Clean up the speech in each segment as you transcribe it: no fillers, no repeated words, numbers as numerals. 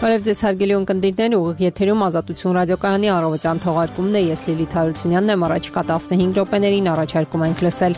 Բարև ձեզ հարգելի ունկնդիրներ, ուղիղ եթերում Ազատություն ռադիոկայանի առավոտյան թողարկումն է, ես Լիլիթ Հարությունյանն եմ, առաջիկա 15 րոպեներին առաջարկում ենք լսել։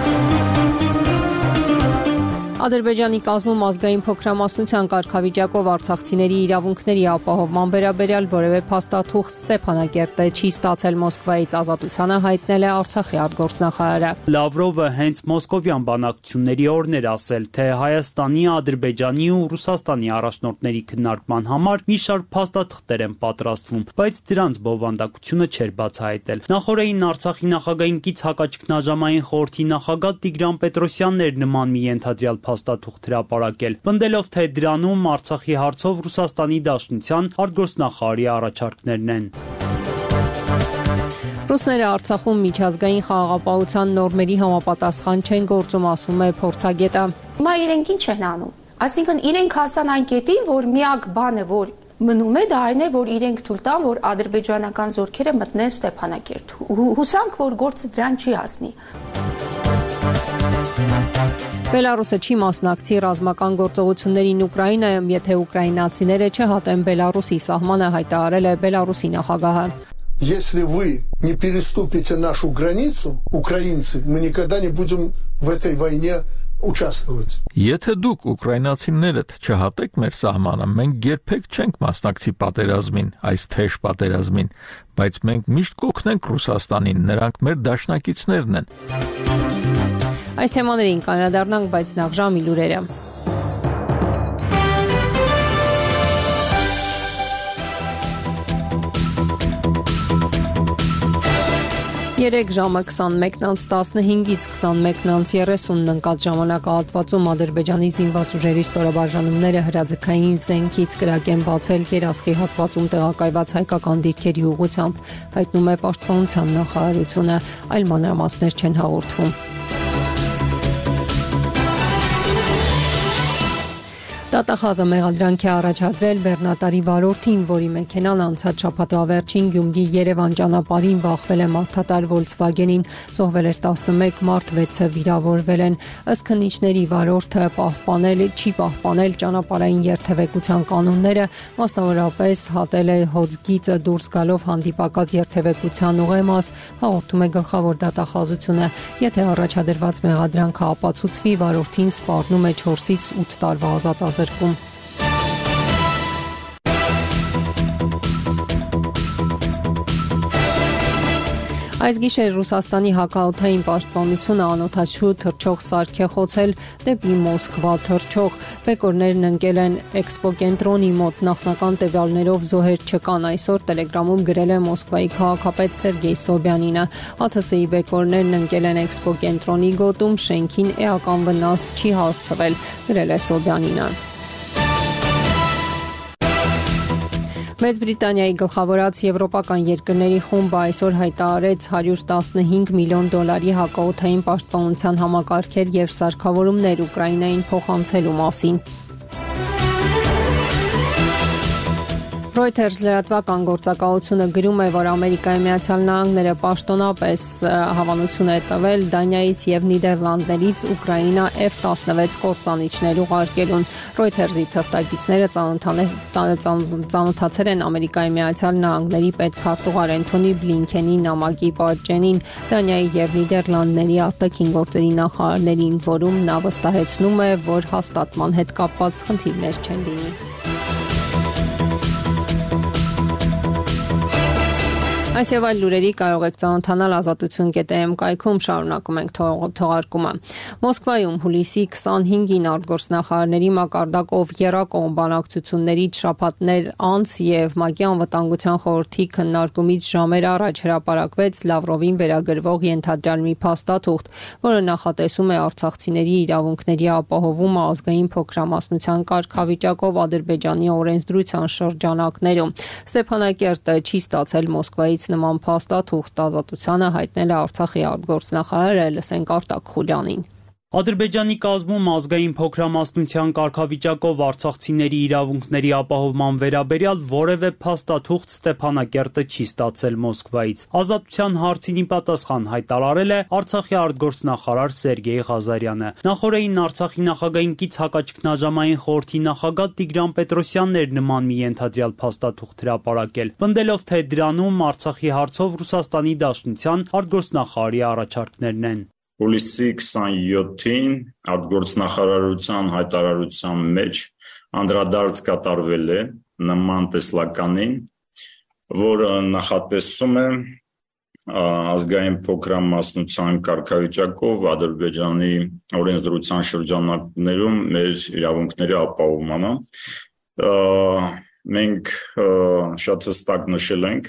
Ադրբեջանի կազմում ազգային փոքրամասնության կարգավիճակով արցախցիների իրավունքների ապահովման վերաբերյալ որևէ փաստաթուղթ Ստեփանակերտը չի ստացել Մոսկվայից, Ազատությանը հայտնել է Արցախի արտգործնախարարը։ Լավրովը հենց մոսկովյան բանակցությունների օրն էր ասել, թե Հայաստանի, Ադրբեջանի ու Ռուսաստանի առաջնորդների քննարկման համար մի շարք փաստաթղթեր են պատրաստվում, բայց դրանց բովանդակությունը չէր բացահայտել։ Նախորդին Արցախի նախագահին կից հակաճգնաժամային խորհրդի նախագահ Տիգրան Պետրոսյանն էր նման մի ենթադրյալ փաստաթուղթ հրապարակել, պնդելով, թե դրանում Արցախի հարցով Ռուսաստանի Դաշնության արտգործնախարարի առաջարկներն են։ Ռուսները Արցախում միջազգային խաղաղապահության նորմերի համապատասխան չեն գործում, ասում է փորձագետը։ Հիմա իրենք ինչ են անում։ Այսինքն իրենք հասան այն կետին, որ միակ բանը, որ մնում է, դա այն է, որ իրենք թույլ տան, որ ադրբեջանական զորքերը մտնեն Ստեփանակերտ։ Հուսանք, որ գործը դրան չի հասնի։ Բելարուսը չի մասնակցի ռազմական գործողություններին Ուկրաինայում, եթե ուկրաինացիները չհատեն Բելարուսի սահմանը, հայտարարել է Բելարուսի նախագահը։ Если вы не переступите нашу границу, украинцы, мы никогда не будем в этой войне участвовать. Եթե դուք ուկրաինացիներդ չհատեք մեր սահմանը, մենք երբեք չենք մասնակցի պատերազմին, այս թեժ պատերազմին, բայց մենք միշտ կօգնենք Ռուսաստանին, նրանք մեր դաշնակիցներն են։ Այս թեմաներին կանրադառնանք, բայց նախ ժամի լուրերը։ 3 ժամը 21:15-ից 21:30 ընկած ժամանակահատվածում Ադրբեջանի զինված ուժերի ստորաբաժանումները հրաձգային զենքից կրակ են բացել Երասխի հատվածում տեղակայված հայկական դիրքերի ուղղությամբ, հայտնում է Պաշտպանության նախարարությունը, այլ մանրամասներ չեն հաղորդվում։ Դատախազը մեղադրանք է առաջադրել բեռնատարի վարորդին, որի մեքենան անցած շաբաթվա վերջին Գյումրի-Երևան ճանապարհին բախվել է մարդատար Volkswagen-ին, զոհվել էր 11 մարդ, 6-ը վիրավորվել են։ Ըստ քննիչների վարորդը չի պահպանել ճանապարհային երթևեկության կանոնները, մասնավորապես հատել է հոձգիծը դուրս գալով հանդիպակաց երթևեկության ուղեմաս, հաղորդում է գլխավոր դատախազությունը։ Եթե առաջադրված մեղադրանքը ապացուցվի, վարորդին սպառնում է 4-ից 8 տարվա ազատազրկում։ Այս գիշեր Ռուսաստանի հակաօդային պաշտպանությունը անօդաչու թռչող սարք է խոցել դեպի Մոսկվա թռչող։ Բեկորներն ընկել են Էքսպո կենտրոնի մոտ, նախնական տվյալներով զոհեր չկան, այսօր Տելեգրամում գրել է Մոսկվայի քաղաքապետ Սերգեյ Սոբյանինը։ ԱԹՍ-ի բեկորներն ընկել են Էքսպո կենտրոնի գոտում, շենքին էական վնաս չի հասցվել, գրել է Սոբյանինը։ Մեծ Բրիտանիայի գլխավորած եվրոպական երկրների խումբը այսօր հայտարարեց $115 միլիոն հակաօդային պաշտպանության համակարգեր եւ սարքավորումներ Ուկրաինային փոխանցելու մասին։ Reuters լրատվական գործակալությունը գրում է, որ Ամերիկայի Միացյալ Նահանգները պաշտոնապես հավանություն է տվել Դանիայից եւ Նիդերլանդներից Ուկրաինա F-16 կործանիչներ ուղարկելուն։ Reuters-ի թղթակիցները ծանոթացել են Ամերիկայի Միացյալ Նահանգների պետքարտուղար Էնթոնի Բլինքենի նամակի պատճենին Դանիայի եւ Նիդերլանդների արտաքին գործերի նախարարներին, որում նա վստահեցնում է, որ հաստատման հետ կապված խնդիրներ չեն լինի։ Այս եւ այլ լուրերի կարող եք ծանոթանալ ազատություն.am կայքում, շարունակում ենք թողարկումը։ Մոսկվայում հուլիսի 25-ին արտգործնախարարների մակարդակով եռակողմ բանակցություններից շաբաթներ անց եւ ՄԱԿ-ի անվտանգության խորհրդի քննարկումից ժամեր առաջ հրապարակվեց Լավրովին վերագրվող ենթադրյալ մի փաստաթուղթ, որը նախատեսում է արցախցիների իրավունքների ապահովումը ազգային փոքրամասնության կարգավիճակով Ադրբեջանի օրենսդրության շրջանակներում։ Ստեփանակերտը չի ստացել Մոսկվայից նման փաստաթուղթ, Ազատությանը հայտնել է Արցախի արտգործնախարարը, լսենք Արտակ Խուլյանին։ Ադրբեջանի կազմում ազգային փոքրամասնության կարգավիճակով արցախցիների իրավունքների ապահովման վերաբերյալ որևէ փաստաթուղթ Ստեփանակերտը չի ստացել Մոսկվայից։ Ազատության հարցին պատասխան հայտարարել է Արցախի արտգործնախարար Սերգեյ Ղազարյանը։ Նախորդին Արցախի նախագահին կից հակաճգնաժամային խորհրդի նախագահ Տիգրան Պետրոսյանն էր նման մի ենթադրյալ փաստաթուղթ հրապարակել, պնդելով, թե դրանում Արցախի հարցով Ռուսաստանի Դաշնության արտգործնախարարի առաջարկներն են։ Հուլիսի 27-ին արտգործնախարարության հայտարարության մեջ անդրադարձ կատարվել է նման տեսլականին, որը նախատեսում է ազգային փոքրամասնության կարգավիճակով Ադրբեջանի օրենսդրության շրջանակներում մեր իրավունքների ապահովմանը։ Մենք շատ հստակ նշել ենք,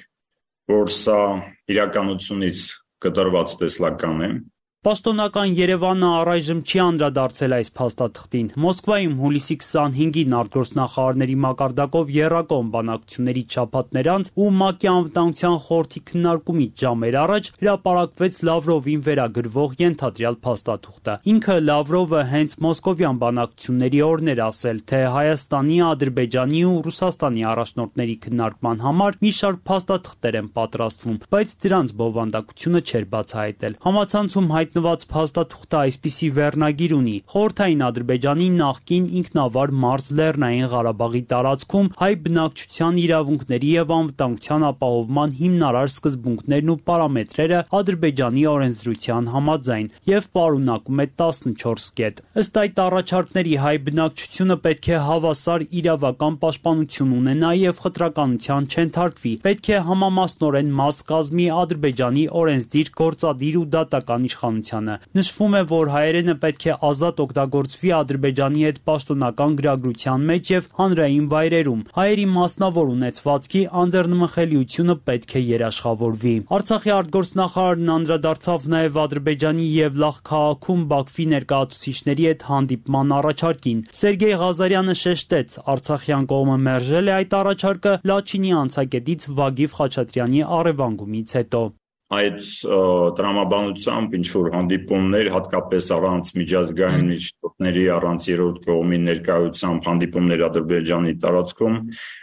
որ սա իրականությունից կտրված տեսլական է։ Պաշտոնական Երևանը առայժմ չի անդրադարձել այս փաստաթղթին։ Մոսկվայում հուլիսի 25-ին արտգործնախարարների մակարդակով եռակողմ բանակցությունների չափածներ անց ու ՄԱԿ-ի անվտանգության խորհրդի քննարկումից ժամեր առաջ հրապարակվեց Լավրովին վերագրվող ենթադրյալ փաստաթուղթը։ Ինքը Լավրովը հենց մոսկովյան բանակցությունների օրն էր ասել, թե Հայաստանի, Ադրբեջանի ու Ռուսաստանի առաջնորդների քննարկման համար մի շարք փաստաթղթեր են պատրաստվում, բայց դրանց բովանդակությունը չէր բացահայտել։ Համացանցում հայտնված փաստաթուղթը այսպիսի վերնագիր ունի. Խորհրդային Ադրբեջանի նախկին ինքնավար Մարզ Լեռնային Ղարաբաղի տարածքում հայ բնակչության իրավունքների եւ անվտանգության ապահովման հիմնարար սկզբունքներն ու պարամետրերը Ադրբեջանի օրենսդրության համաձայն եւ պարունակում է 14 կետ։ Ըստ այդ առաջարկների հայ բնակչությունը պետք է հավասար իրավական պաշտպանություն ունենա եւ խտրականության չընթարկվի, պետք է համամասնորեն մաս կազմի Ադրբեջանի օրենսդիր, գործադիր ու դատական իշխանությանը։ Նշվում է, որ հայերենը պետք է ազատ օգտագործվի Ադրբեջանի հետ պաշտոնական գրագրության մեջ եւ հանրային վայրերում։ Հայերի մասնավոր ունեցվածքի անձեռնմխելիությունը պետք է երաշխավորվի։ Արցախի արտգործնախարարն անդրադարձավ նաեւ Ադրբեջանի Եվլախ քաղաքում Բաքվի ներկայացուցիչների հետ հանդիպման առաջարկին։ Սերգեյ Ղազարյանը շեշտեց, արցախյան կողմը մերժել է այդ առաջարկը Լաչինի անցակետից Վագիվ Խաչատրյանի առևանգումից հետո։ Այդ տրամաբանությամբ ինչ-որ հանդիպումներ, հատկապես առանց միջազգային միջոցների, առանց երրորդ կողմի ներկայությամբ հանդիպումներ Ադրբեջանի տարածքում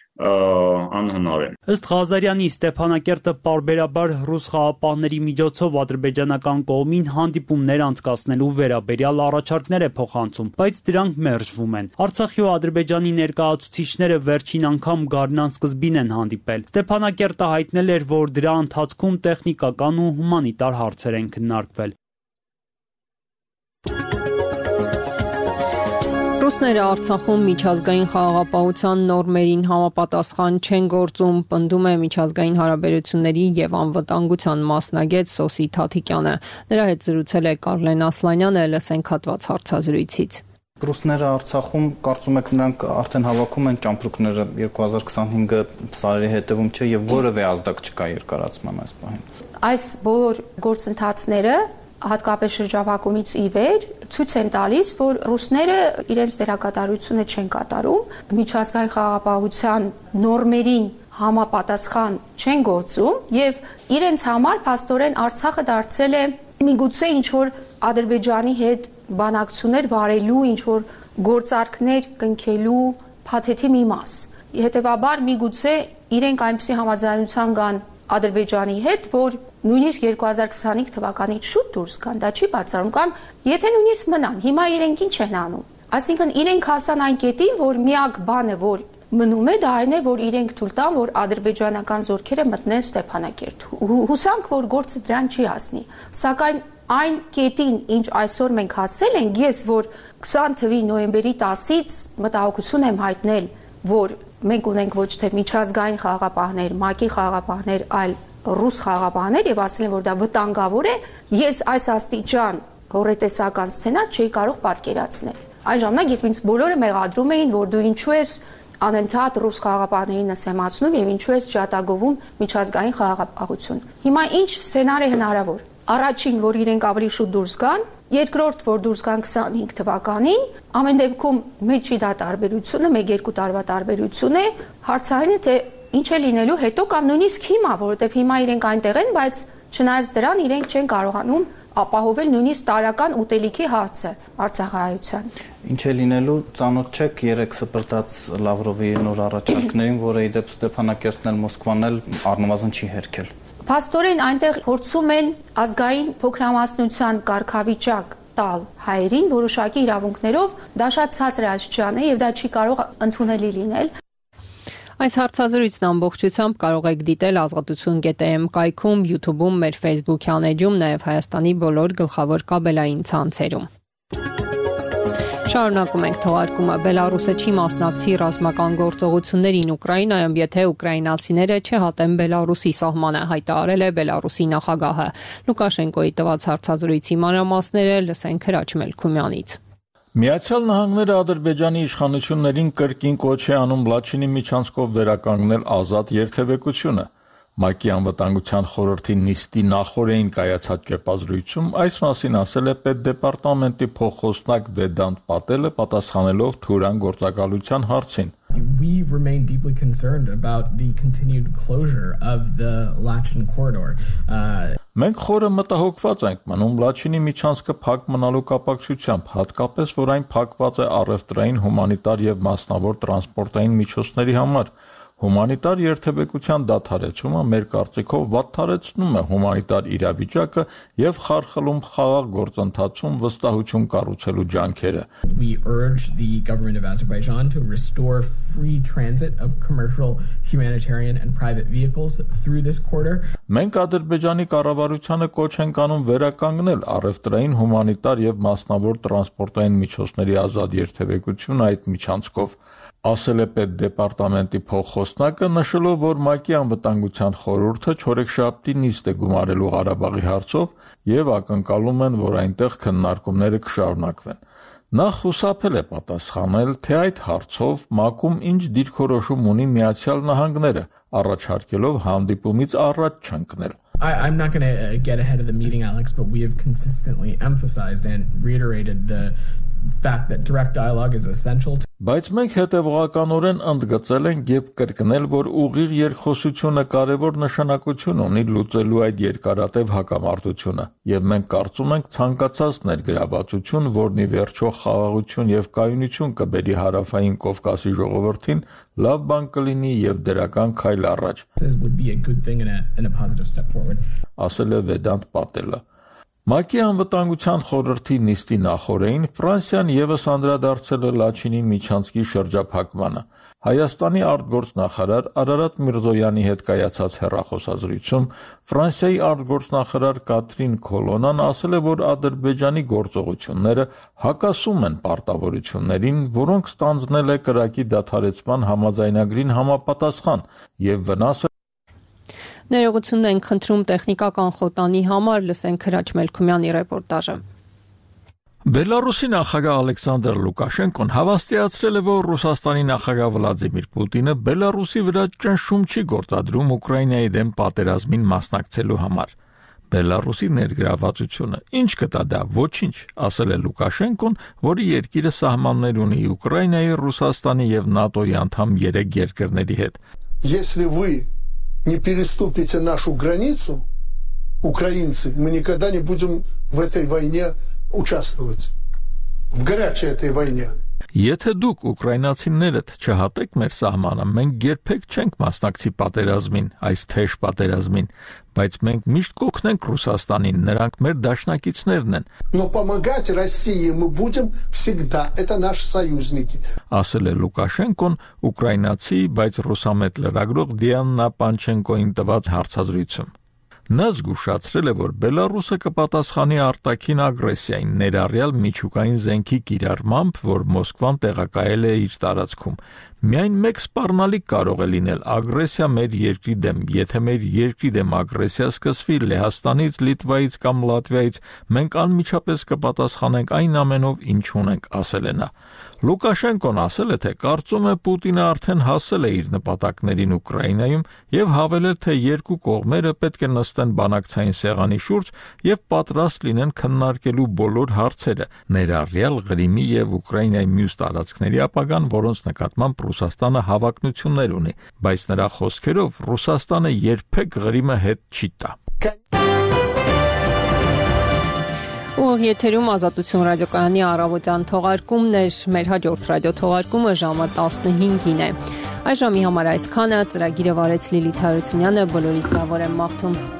անհնար է։ Ըստ Ղազարյանի, Ստեփանակերտը պարբերաբար ռուս խաղապահների միջոցով ադրբեջանական կողմին հանդիպումներ անցկացնելու վերաբերյալ առաջարկներ է փոխանցում, բայց դրանք մերժվում են։ Արցախի ու Ադրբեջանի ներկայացուցիչները վերջին անգամ գարնան սկզբին են հանդիպել։ Ստեփանակերտը հայտնել էր, որ դրա ընթացքում տեխնիկական ու հումանիտար հարցեր են քննարկվել։ Ռուսները Արցախում միջազգային խաղաղապահության նորմերին համապատասխան չեն գործում, պնդում է միջազգային հարաբերությունների եւ անվտանգության մասնագետ Սոսի Թաթիկյանը։ Նրա հետ զրուցել է Կարլեն Ասլանյանը, լսենք հատված հարցազրույցից։ Ռուսները Արցախում կարծում եք նրանք արդեն հավաքում են ճամպրուկները 2025 սարերի հետևում չէ եւ որևէ ազդակ չկա երկարացման այս պահին։ Այս բոլոր գործընթացները հատկապես շրջափակումից ի վեր ցույց են տալիս, որ ռուսները իրենց դերակատարությունը չեն կատարում, միջազգային խաղաղապահության նորմերին համապատասխան չեն գործում եւ իրենց համար փաստորեն Արցախը դարձել է միգուցե ինչ որ Ադրբեջանի հետ բանակցություններ վարելու, ինչ որ գործարքներ կնքելու փաթեթի մի մաս։ Հետևաբար միգուցե իրենք այնպիսի համաձայնության կան Ադրբեջանի հետ, որ նույնիսկ 2025 թվականից շուտ դուրս գան, դա չի բացառում, կամ եթե նույնիսկ մնան, հիմա իրենք ինչ են անում։ Այսինքն իրենք հասան այն կետին, որ միակ բանը, որ մնում է, դա այն է, որ իրենք թույլ տան, որ ադրբեջանական զորքերը մտնեն Ստեփանակերտ։ Հուսանք, որ գործը դրան չի հասնի։ Սակայն այն կետին, ինչ այսօր մենք հասել ենք, ես որ 20 թվականի նոյեմբերի 10-ից մտահոգություն եմ հայտնել, որ մենք ունենք ոչ թե միջազգային խաղաղապահներ, ՄԱԿ-ի խաղաղապահներ, այլ ռուս խաղաղապահներ եւ ասել են, որ դա վտանգավոր է, ես այս աստիճան հորետեսական սցենար չէի կարող պատկերացնել։ Այն ժամանակ, երբ ինձ բոլորը մեղադրում էին, որ դու ինչու ես անընդհատ ռուս խաղաղապահներին նսեմացնում եւ ինչու ես ջատագովում միջազգային խաղաղապահություն։ Հիմա ինչ սցենար է հնարավոր։ Առաջին, որ իրենք ավելի շուտ դուրս գան, երկրորդ, որ դուրս գան 25 թվականին, ամեն դեպքում մեջի դա տարբերությունը, 1-2 տարվա տարբերություն է, հարցային է, թե ինչ է լինելու հետո կամ նույնիսկ հիմա, որովհետև հիմա իրենք այնտեղ են, բայց չնայած դրան իրենք չեն կարողանում ապահովել նույնիսկ տարական ուտելիքի հարցը Արցախահայության։ Ինչ է լինելու, ծանոթ չեք 3 սպրտած Լավրովի նոր առաջարկներին, որը իդեպ Ստեփանակերտն էլ Մոսկվան էլ առնվազն չի հերքել։ Փաստորեն այնտեղ փորձում են ազգային փոքրամասնության կարգավիճակ տալ հայերին որոշակի իրավունքներով, դա շատ ցածր աստիճան է եւ դա չի կարող ընդունելի լինել։ Այս հարցազրույցն ամբողջությամբ կարող եք դիտել ազատություն.am կայքում, YouTube-ում, մեր Facebook-յան էջում, նաև Հայաստանի բոլոր գլխավոր կաբելային ցանցերում։ Շարունակում ենք թողարկումը։ Բելարուսը չի մասնակցի ռազմական գործողություններին Ուկրաինայում, եթե ուկրաինացիները չհատեն Բելարուսի սահմանը, հայտարարել է Բելարուսի նախագահը։ Լուկաշենկոյի տված հարցազրույցի մանրամասները լսենք Հրաչ Մելքումյանից։ Միացյալ Նահանգները Ադրբեջանի իշխանություններին կրկին կոչ է անում Լաչինի միջանցքով վերականգնել ազատ երթևեկությունը։ ՄԱԿ-ի անվտանգության խորհրդի նիստի նախօրեին կայացած ճեպազրույցում այս մասին ասել է Պետդեպարտամենտի փոխխոսնակ Վեդանտ Պատելը, պատասխանելով Թուրան գործակալության հարցին։ We remain deeply concerned about the continued closure of the Lachin corridor. Մենք խորը մտահոգված ենք մնում Լաչինի միջանցքը փակ մնալու կապակցությամբ, հատկապես որ այն փակված է առևտրային, հումանիտար եւ մասնավոր տրանսպորտային միջոցների համար։ Հումանիտար երթևեկության դադարեցումը մեր կարծիքով վատթարեցնում է հումանիտար իրավիճակը եւ խարխլում խաղաղ գործընթացում վստահություն կառուցելու ջանքերը։ We urge the government of Azerbaijan to restore free transit of commercial, humanitarian and private vehicles through this corridor. Մենք Ադրբեջանի կառավարությանը կոչ ենք անում վերականգնել առևտրային, հումանիտար եւ մասնավոր տրանսպորտային միջոցների ազատ երթևեկությունը այդ միջանցքով, ասել է Պետդեպարտամենտի փոխխոսնակը, նշելով, որ ՄԱԿ-ի անվտանգության խորհուրդը չորեքշաբթի նիստ է գումարելու Ղարաբաղի հարցով եւ ակնկալում են, որ այնտեղ քննարկումները կշարունակվեն։ Նախ խուսափել է պատասխանել, թե այդ հարցով ՄԱԿ-ում ինչ դիրքորոշում ունի Միացյալ Նահանգները, առաջարկելով հանդիպումից առաջ չընկնել։ I'm not going to get ahead of the meeting, Alex, but we have consistently emphasized and reiterated the fact that direct dialogue is essential. Բայց մենք հետևողականորեն ընդգծել ենք եւ կրկնել, որ ուղիղ երկխոսությունը կարևոր նշանակություն ունի լուծելու այդ երկարատև հակամարտությունը, եւ մենք կարծում ենք ցանկացած ներգրավվածություն, որն ի վերջո խաղաղություն եւ կայունություն կբերի հարավային Կովկասի ժողովրդին, լավ բան կլինի եւ դրական քայլ առաջ։ This would be a good thing and a positive step forward. Ասել է Վեդանտ Պատելը։ ՄԱԿ-ի անվտանգության խորհրդի նիստի նախօրեին Ֆրանսիան եւս անդրադարձել է Լաչինի միջանցքի շրջափակմանը։ Հայաստանի արտգործնախարար Արարատ Միրզոյանի հետ կայացած հեռախոսազրույցում Ֆրանսիայի արտգործնախարար Կատրին Քոլոնան ասել է, որ Ադրբեջանի գործողությունները հակասում են պարտավորություններին, որոնք ստանձնել է կրակի դադարեցման համաձայնագրին համապատասխան եւ վնաս Ներողություն ենք խնդրում տեխնիկական խոտանի համար, լսենք Հրաչ Մելքումյանի ռեպորտաժը։ Բելարուսի նախագահ Ալեքսանդր Լուկաշենկոն հավաստիացրել է, որ Ռուսաստանի նախագահ Վլադիմիր Պուտինը Բելարուսի վրա ճնշում չի գործադրում Ուկրաինայի դեմ պատերազմին մասնակցելու համար։ Բելարուսի ներգրավվածությունը ինչ կտա դա, ոչինչ, ասել է Լուկաշենկոն, որի երկիրը սահմաններ ունի Ուկրաինայի, Ռուսաստանի եւ ՆԱՏՕ-ի անդամ 3 երկրների հետ։ Если вы не переступите нашу границу, украинцы, мы никогда не будем в этой войне участвовать. В горячей этой войне. Եթե դուք ուկրաինացիներդ չհատեք մեր սահմանը, մենք երբեք չենք մասնակցի պատերազմին, այս թեժ պատերազմին, բայց մենք միշտ կօգնենք Ռուսաստանին, նրանք մեր դաշնակիցներն են։ Но помогать России мы будем всегда. Это наши союзники. Ասել է Լուկաշենկոն ուկրաինացի, բայց ռուսամետ լրագրող Դիանա Պանչենկոին տված հարցազրույցում։ Նա զգուշացրել է, որ Բելարուսը կպատասխանի արտաքին ագրեսիային, ներառյալ միջուկային զենքի կիրառմամբ, որ Մոսկվան տեղակայել է իր տարածքում։ Միայն մեկ սպառնալիք կարող է լինել ագրեսիա մեր երկրի դեմ, եթե մեր երկրի դեմ ագրեսիա սկսվի Լեհաստանից, Լիտվայից կամ Լատվիայից, մենք անմիջապես կպատասխանենք այն ամենով, ինչ ունենք, ասել է նա։ Լուկաշենկոն ասել է, թե կարծում է Պուտինը արդեն հասել է իր նպատակներին Ուկրաինայում եւ հավելել, թե երկու կողմերը պետք է նստեն բանակցային սեղանի շուրջ եւ պատրաստ լինեն քննարկելու բոլոր հարցերը, ներառյալ Ղրիմի եւ Ուկրաինայի մյուս տարածքների ապագան, որոնց նկատմամբ Ռուսաստանը հավակնություններ ունի, բայց նրա խոսքերով Ռուսաստանը երբեք Ղրիմը հետ չի տա։ Ուղիղ եթերում Ազատություն ռադիոկայանի առավոտյան թողարկումն էր, մեր հաջորդ ռադիո թողարկումը ժամը 15-ին է։ Այս ժամի համար այսքանը, ծրագիրը վարեց Լիլիթ Հարությունյանը, բոլորիդ լավ օր եմ մաղթում։